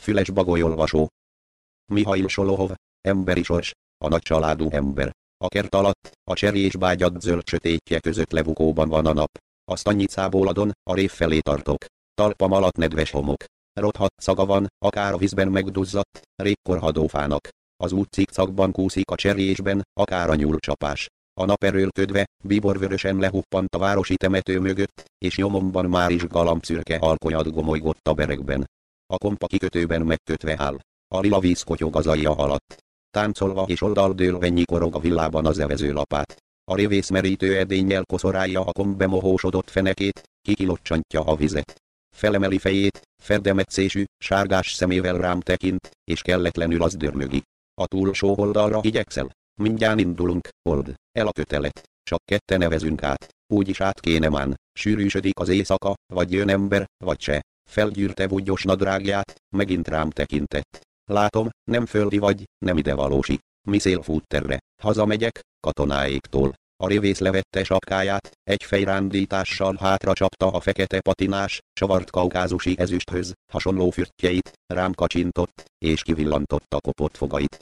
Füles Bagolyolvasó. Mihail Solohov, emberi sors, a nagycsaládú ember. A kert alatt, a cserjésbágyat zöld sötétje között lebukóban van a nap. A Stanyicából adon, a rév felé tartok. Talpam alatt nedves homok. Rothadt szaga van, akár a vízben megduzzadt, régkorhadó fának. Az út cikcakban kúszik a cserjésben, akár a nyúlcsapás. A nap erőlködve, bíborvörösen lehuppant a városi temető mögött, és nyomomban már is galambszürke alkonyat gomolygott a berekben. A kompa kikötőben megkötve áll. A lila víz kotyog az alja alatt. Táncolva és oldaldőlve nyikorog a villában az evezőlapát. A révészmerítő edénnyel koszorálja a komp bemohósodott fenekét, kikilocsantja a vizet. Felemeli fejét, ferdemetszésű, sárgás szemével rám tekint, és kelletlenül az dörmögi. A túlsó oldalra igyekszel. Mindjárt indulunk, old el a kötelet. Csak ketten nevezünk át. Úgyis át kéne mán. Sűrűsödik az éjszaka, vagy jön ember, vagy se. Felgyűrte bugyos nadrágját, megint rám tekintett. Látom, nem földi vagy, nem idevalósi. Mi szél fut terre. Hazamegyek, katonáéktól. A révész levette sapkáját, egy fejrándítással hátra csapta a fekete patinás, savart kaukázusi ezüsthöz hasonló fürtjeit, rám kacsintott, és kivillantotta kopott fogait.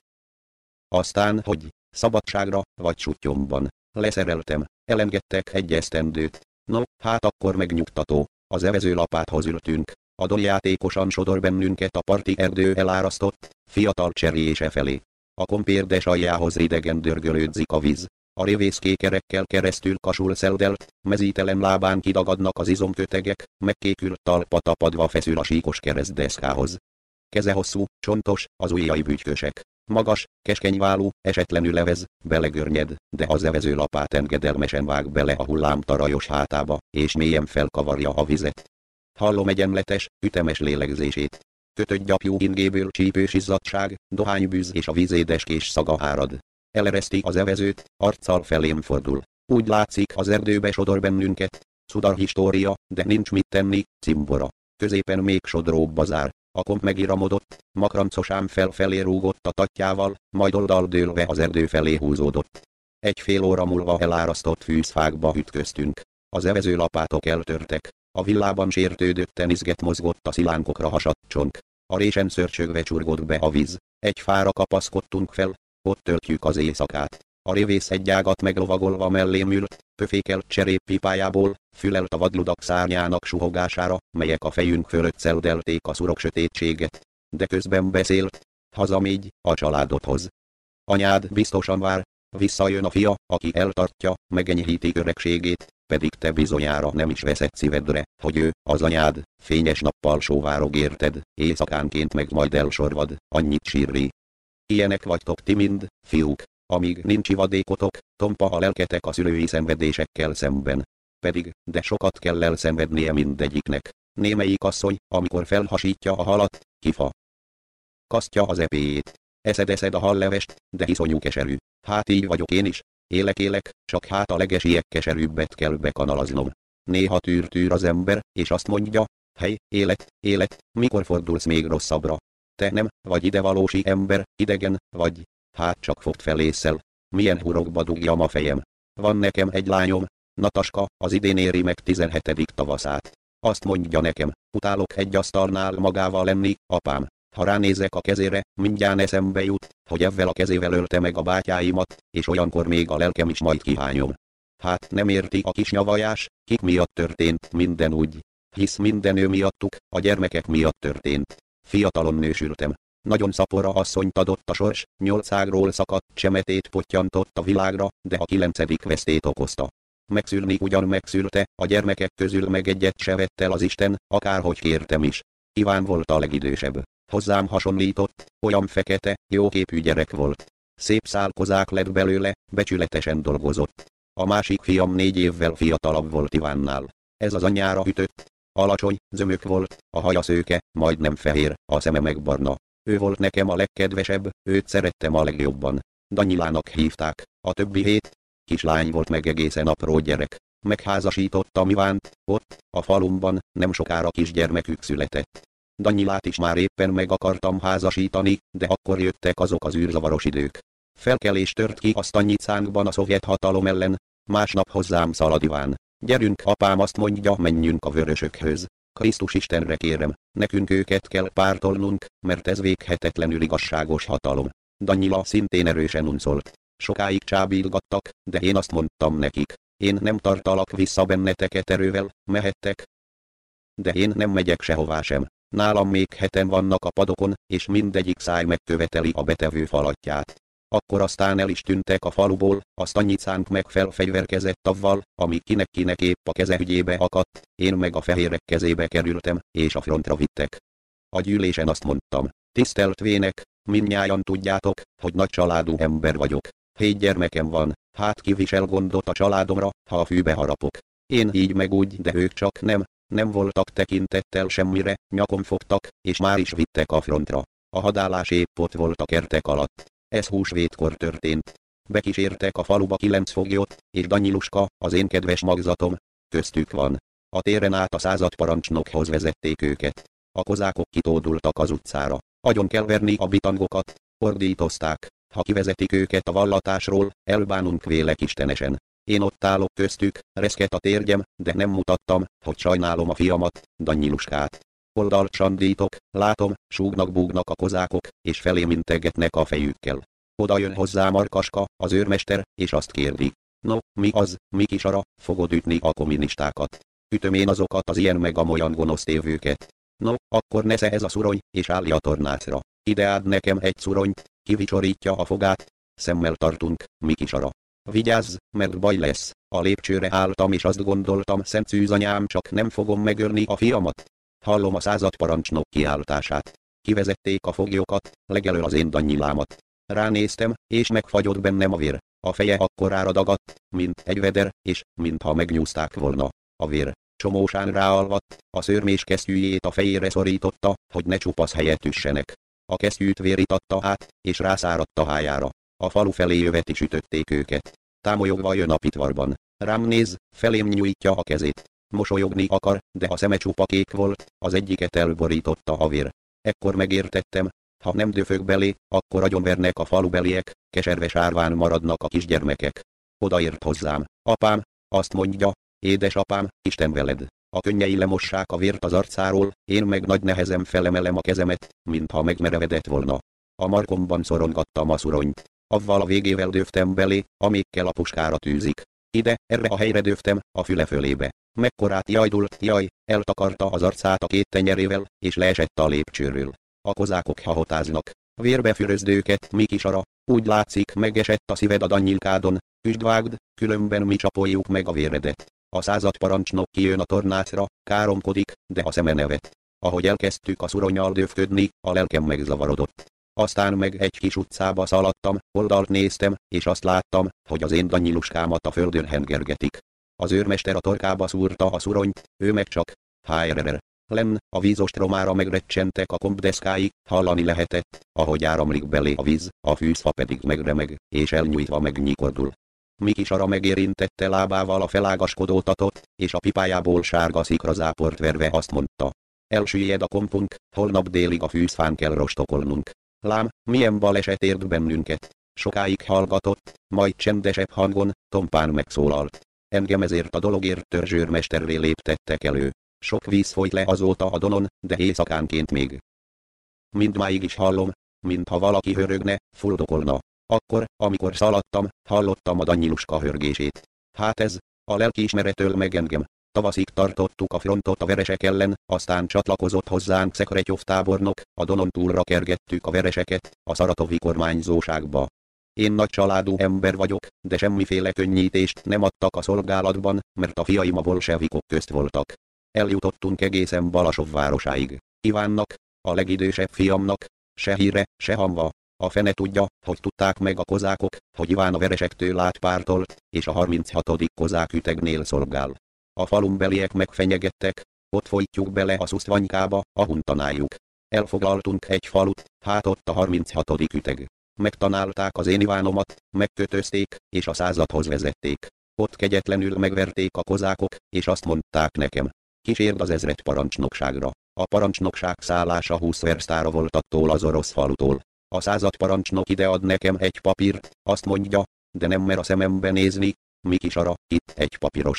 Aztán, hogy szabadságra, vagy suttyomban, leszereltem, elengedtek egy esztendőt. No, hát akkor megnyugtató, az evezőlapáthoz ültünk. A doljátékosan sodor bennünket a parti erdő elárasztott, fiatal cserjése felé. A kompérdes aljához idegen dörgölődzik a víz. A révész kékerekkel keresztül kasul szeldelt, mezítelen lábán kidagadnak az izomkötegek, megkékült talpa tapadva feszül a síkos keresztdeszkához. Keze hosszú, csontos, az ujjai bütykösek. Magas, keskenyválú, esetlenül levez, belegörnyed, de az evezőlapát engedelmesen vág bele a hullámtarajos hátába, és mélyen felkavarja a vizet. Hallom egyenletes, ütemes lélegzését. Kötött gyapjú ingéből csípős izzadság, dohánybűz és a vízédeskés szaga árad. Elereszti az evezőt, arccal felém fordul. Úgy látszik, az erdőbe sodor bennünket. Cudar história, de nincs mit tenni, cimbora. Középen még sodróbb bazár. A komp megiramodott, makrancosám felfelé rúgott a tattyával, majd oldaldőlve az erdő felé húzódott. Egy fél óra múlva elárasztott fűzfákba ütköztünk. Az evezőlapátok eltörtek. A villában sértődötten izget mozgott a szilánkokra hasadt csonk. A résen szörcsögve csurgott be a víz. Egy fára kapaszkodtunk fel, ott töltjük az éjszakát. A révész egy ágat meglovagolva mellém ült, pöfékelt cseréppipájából, fülelt a vadludak szárnyának suhogására, melyek a fejünk fölött szeldelték a szurok sötétséget. De közben beszélt, hazamégy, a családodhoz. Anyád biztosan vár, visszajön a fia, aki eltartja, megenyhíti öregségét, pedig te bizonyára nem is veszed szívedre, hogy ő, az anyád, fényes nappal sóvárog érted, éjszakánként meg majd elsorvad, annyit sírri. Ilyenek vagytok ti mind, fiúk, amíg nincs ivadékotok, tompa a lelketek a szülői szenvedésekkel szemben. Pedig, de sokat kell elszenvednie mindegyiknek. Némelyik asszony, amikor felhasítja a halat, kifa. Kasztja az epéjét. Eszed a hallevest, de iszonyú keserű. Hát így vagyok én is. Élek, csak hát a legesiek keserűbbet kell bekanalaznom. Néha tűr az ember, és azt mondja, hely, élet, mikor fordulsz még rosszabbra? Te nem, vagy idevalósi ember, idegen, vagy, hát csak fogd fel ésszel. Milyen hurokba dugjam a fejem. Van nekem egy lányom, Nataska, az idén éri meg 17. tavaszát. Azt mondja nekem, utálok egy asztalnál magával lenni, apám. Ha ránézek a kezére, mindjárt eszembe jut, hogy evvel a kezével ölte meg a bátyáimat, és olyankor még a lelkem is majd kihányom. Hát nem érti a kis nyavajás, kik miatt történt minden úgy. Hisz minden ő miattuk, a gyermekek miatt történt. Fiatalon nősültem. Nagyon szapora asszonyt adott a sors, 8 ágról szakadt csemetét pottyantott a világra, de a 9. vesztét okozta. Megszülni ugyan megszülte, a gyermekek közül meg egyet se vett el az Isten, akárhogy kértem is. Iván volt a legidősebb. Hozzám hasonlított, olyan fekete, jóképű gyerek volt. Szép szálkozák lett belőle, becsületesen dolgozott. A másik fiam 4 évvel fiatalabb volt Ivánnál. Ez az anyjára ütött. Alacsony, zömök volt, a haja szőke, majdnem fehér, a szeme meg barna. Ő volt nekem a legkedvesebb, őt szerettem a legjobban. Danyilának hívták, a többi 7 kislány volt meg egészen apró gyerek. Megházasítottam Ivánt, ott, a falumban, nem sokára kisgyermekük született. Danyilát is már éppen meg akartam házasítani, de akkor jöttek azok az űrzavaros idők. Felkelés tört ki a Stanyicánkban a szovjet hatalom ellen, másnap hozzám szalad Iván. Gyerünk, apám azt mondja, menjünk a vörösökhöz. Krisztus Istenre kérem, nekünk őket kell pártolnunk, mert ez véghetetlenül igazságos hatalom. Danyila szintén erősen uncolt. Sokáig csábítgattak, de én azt mondtam nekik, én nem tartalak vissza benneteket erővel, mehettek. De én nem megyek sehová sem. Nálam még 7 vannak a padokon, és mindegyik száj megköveteli a betevő falatját. Akkor aztán el is tűntek a faluból, a Stanyicánk meg felfegyverkezett avval, ami kinek épp a keze ügyébe akadt, én meg a fehérek kezébe kerültem, és a frontra vittek. A gyűlésen azt mondtam, tisztelt vének, mindnyájan tudjátok, hogy nagy családú ember vagyok. 7 gyermekem van, hát ki visel gondot a családomra, ha a fűbe harapok. Én így meg úgy, de ők csak nem voltak tekintettel semmire, nyakon fogtak, és már is vittek a frontra. A hadállás épp ott volt a kertek alatt. Ez húsvétkor történt. Bekísértek a faluba 9 foglyot, és Danyiluska, az én kedves magzatom, köztük van. A téren át a századparancsnokhoz vezették őket. A kozákok kitódultak az utcára. Agyon kell verni a bitangokat, ordítozták. Ha kivezetik őket a vallatásról, elbánunk vélek istenesen. Én ott állok köztük, reszket a térgyem, de nem mutattam, hogy sajnálom a fiamat, Danyiluskát. Oldalt sandítok, látom, súgnak-búgnak a kozákok, és felém integetnek a fejükkel. Oda jön hozzá Markaska, az őrmester, és azt kérdi. No, mi az, mi kisara, fogod ütni a kommunistákat? Ütöm én azokat az ilyen meg amolyan gonosz tévőket. No, akkor nesze ez a szurony, és állj a tornácra. Ide add nekem egy szuronyt, kivicsorítja a fogát. Szemmel tartunk, mi kisara. Vigyázz, mert baj lesz. A lépcsőre álltam és azt gondoltam, szent szűzanyám, csak nem fogom megölni a fiamat. Hallom a századparancsnok kiáltását. Kivezették a foglyokat, legelől az én Danyilámat. Ránéztem, és megfagyott bennem a vér. A feje akkorára dagadt, mint egy veder, és mintha megnyúzták volna. A vér csomósán ráalvadt, a szőrmés kesztyűjét a fejére szorította, hogy ne csupasz helyet üssenek. A kesztyűt vér itatta át, és rászáradt a hájára. A falu felé jövet is ütötték őket. Támolyogva jön a pitvarban. Rám néz, felém nyújtja a kezét. Mosolyogni akar, de a szeme csupa kék volt, az egyiket elborította a vér. Ekkor megértettem, ha nem döfög belé, akkor agyonvernek a falubeliek, keserves árván maradnak a kisgyermekek. Odaért hozzám. Apám, azt mondja, édesapám, Isten veled. A könnyei lemossák a vért az arcáról, én meg nagy nehezen felemelem a kezemet, mintha megmerevedett volna. A markomban szorongattam a szuronyt. Avval a végével döftem belé, amikkel a puskára tűzik. Ide, erre a helyre döftem, a füle fölébe. Mekkorát jajdult, eltakarta az arcát a 2 tenyerével, és leesett a lépcsőről. A kozákok hahotáznak. Vérbe fürözd őket, mi kisara, úgy látszik megesett a szíved a Danyilkádon, üsdvágd, különben mi csapoljuk meg a véredet. A századparancsnok kijön a tornácra, káromkodik, de a szeme nevet. Ahogy elkezdtük a szuronnyal döfködni, a lelkem megzavarodott. Aztán meg egy kis utcába szaladtam, oldalt néztem, és azt láttam, hogy az én Danyiluskámat a földön hengergetik. Az őrmester a torkába szúrta a szuronyt, ő meg csak, HRR. Lenn, a vízostromára megrecsentek a kombdeszkái, hallani lehetett, ahogy áramlik belé a víz, a fűzfa pedig megremeg, és elnyújtva megnyikordul. Mikisara megérintette lábával a felágaskodó tatot, és a pipájából sárga szikrazáport verve azt mondta. Elsüllyed a kompunk, holnap délig a fűzfán kell rostokolnunk. Lám, milyen baleset ért bennünket. Sokáig hallgatott, majd csendesebb hangon, tompán megszólalt. Engem ezért a dologért törzsőrmesterré léptettek elő. Sok víz folyt le azóta a Donon, de éjszakánként még. Mindmáig is hallom, mintha valaki hörögne, fuldokolna. Akkor, amikor szaladtam, hallottam a Danyiluska hörgését. Hát ez, a lelkiismeretől meg engem. Tavaszig tartottuk a frontot a veresek ellen, aztán csatlakozott hozzánk Szekretyov tábornok, a Donon túlra kergettük a vereseket, a szaratovi kormányzóságba. Én nagy családú ember vagyok, de semmiféle könnyítést nem adtak a szolgálatban, mert a fiaim a bolsevikok közt voltak. Eljutottunk egészen Balasov városáig. Ivánnak, a legidősebb fiamnak, se híre, se hamva. A fene tudja, hogy tudták meg a kozákok, hogy Iván a veresektől átpártolt, és a 36. kozák ütegnél szolgál. A falumbeliek megfenyegettek, ott folytjuk bele a szusztvanykába, a huntanáljuk. Elfoglaltunk egy falut, hát ott a 36. üteg. Megtanálták az én Ivánomat, megkötözték, és a századhoz vezették. Ott kegyetlenül megverték a kozákok, és azt mondták nekem. Kísérd az ezred parancsnokságra. A parancsnokság szállása 20 verstára volt attól az orosz falutól. A századparancsnok ide ad nekem egy papírt, azt mondja, de nem mer a szemembe nézni, mi kisara, itt egy papíros.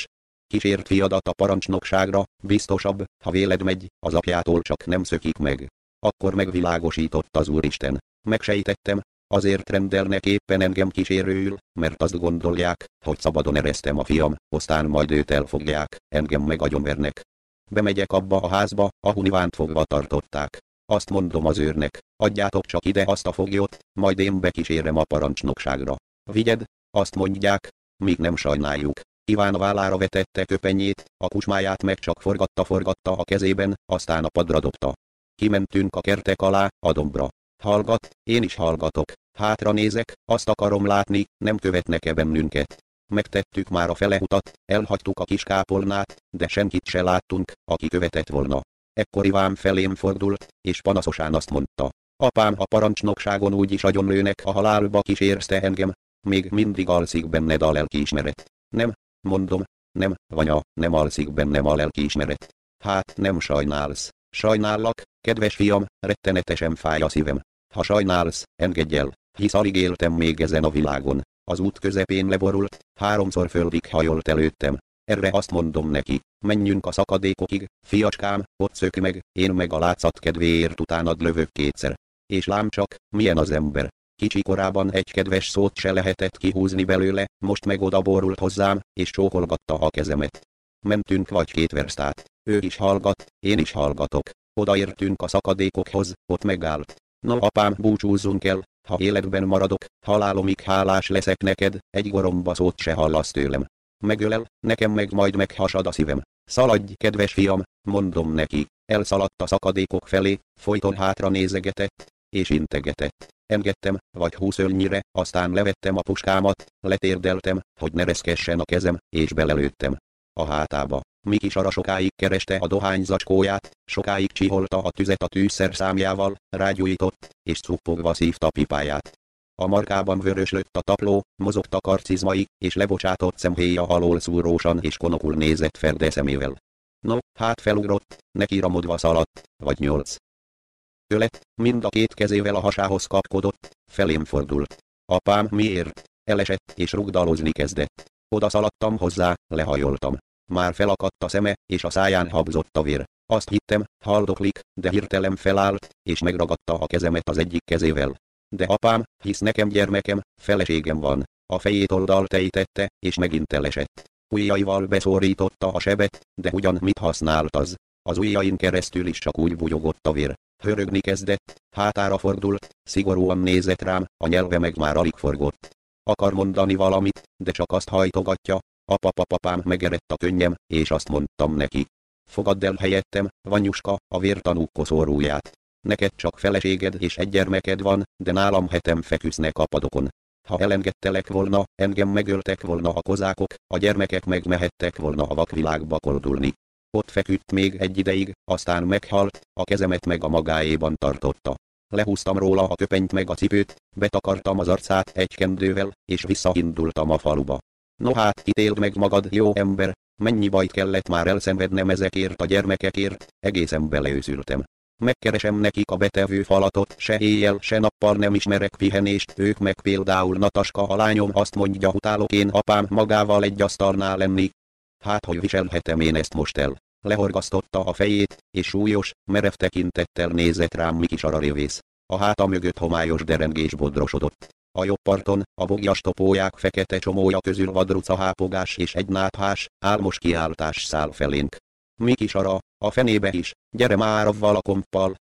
kísért fiadat a parancsnokságra, biztosabb, ha véled megy, az apjától csak nem szökik meg. Akkor megvilágosított az Úristen. Megsejtettem, azért rendelnek éppen engem kísérőül, mert azt gondolják, hogy szabadon eresztem a fiam, aztán majd őt elfogják, engem meg agyonvernek. Bemegyek abba a házba, ahol Ivánt fogva tartották. Azt mondom az őrnek, adjátok csak ide azt a foglyot, majd én bekísérem a parancsnokságra. Vigyed, azt mondják, míg nem sajnáljuk. Iván a vállára vetette köpenyét, a kusmáját meg csak forgatta a kezében, aztán a padra dobta. Kimentünk a kertek alá, a dombra. Hallgat, én is hallgatok. Hátra nézek, azt akarom látni, nem követnek-e bennünket. Megtettük már a fele utat, elhagytuk a kis kápolnát, de senkit se láttunk, aki követett volna. Ekkor Iván felém fordult, és panaszosán azt mondta. Apám, a parancsnokságon úgy is agyonlőnek, a halálba kísérsz engem. Még mindig alszik benned a lelkiismeret. Nem, mondom, nem, Vanya, nem alszik bennem a lelkiismeret. Hát nem sajnálsz. Sajnállak, kedves fiam, rettenetesen fáj a szívem. Ha sajnálsz, engedj el, hisz alig éltem még ezen a világon. Az út közepén leborult, 3-szor földig hajolt előttem. Erre azt mondom neki, menjünk a szakadékokig, fiacskám, ott szök meg, én meg a látszat kedvéért utánad lövök 2-szer. És lám csak, milyen az ember. Kicsi korában egy kedves szót se lehetett kihúzni belőle, most meg odaborult hozzám, és csókolgatta a kezemet. Mentünk vagy 2 verstát. Ő is hallgat, én is hallgatok. Odaértünk a szakadékokhoz, ott megállt. Na apám, búcsúzzunk el, ha életben maradok, halálomig hálás leszek neked, egy goromba szót se hallasz tőlem. Megölel, nekem meg majd meghasad a szívem. Szaladj, kedves fiam, mondom neki. Elszaladt a szakadékok felé, folyton hátra nézegetett, és integetett. Engedtem, vagy 20 ölnyire, aztán levettem a puskámat, letérdeltem, hogy ne reszkessen a kezem, és belelőttem a hátába. Miki Sara sokáig kereste a dohányzacskóját, sokáig csiholta a tüzet a tűzszerszámjával, rágyújtott, és cuppogva szívta pipáját. A markában vöröslött a tapló, mozogtak arcizmai, és lebocsátott szemhéja alól szúrósan és konokul nézett ferde szemével. No, hát felugrott, nekiramodva szaladt, vagy 8. Ölet, mind a 2 kezével a hasához kapkodott, felém fordult. Apám, miért? Elesett és rugdalozni kezdett. Oda szaladtam hozzá, lehajoltam. Már felakadt a szeme, és a száján habzott a vér. Azt hittem, haldoklik, de hirtelen felállt, és megragadta a kezemet az egyik kezével. De apám, hisz nekem gyermekem, feleségem van. A fejét oldalt ejtette, és megint elesett. Ujjaival beszorította a sebet, de ugyan mit használt az? Az ujjain keresztül is csak úgy bugyogott a vér. Hörögni kezdett, hátára fordult, szigorúan nézett rám, a nyelve meg már alig forgott. Akar mondani valamit, de csak azt hajtogatja. Apapapapám, megerett a könnyem, és azt mondtam neki. Fogadd el helyettem, Vanyuska, a vértanú koszorúját. Neked csak feleséged és egy gyermeked van, de nálam hetem feküsznek a padokon. Ha elengedtelek volna, engem megöltek volna a kozákok, a gyermekek meg mehettek volna a vakvilágba koldulni. Ott feküdt még egy ideig, aztán meghalt, a kezemet meg a magáéban tartotta. Lehúztam róla a köpenyt meg a cipőt, betakartam az arcát egy kendővel, és visszaindultam a faluba. No hát, ítéld meg magad, jó ember, mennyi bajt kellett már elszenvednem ezekért a gyermekekért, egészen beleőszültem. Megkeresem nekik a betevő falatot, se éjjel, se nappal nem ismerek pihenést, ők meg például Nataska a lányom azt mondja, utálok én apám magával egy asztalnál lenni. Hát hogy viselhetem én ezt most el? Lehorgasztotta a fejét, és súlyos, merev tekintettel nézett rám Miki Sara révész. A háta mögött homályos derengés bodrosodott. A jobb parton, a bogyas topóják fekete csomója közül vadruca hápogás és egy náthás, álmos kiáltás száll felénk. Miki Sara, a fenébe is, gyere már avval a komppal,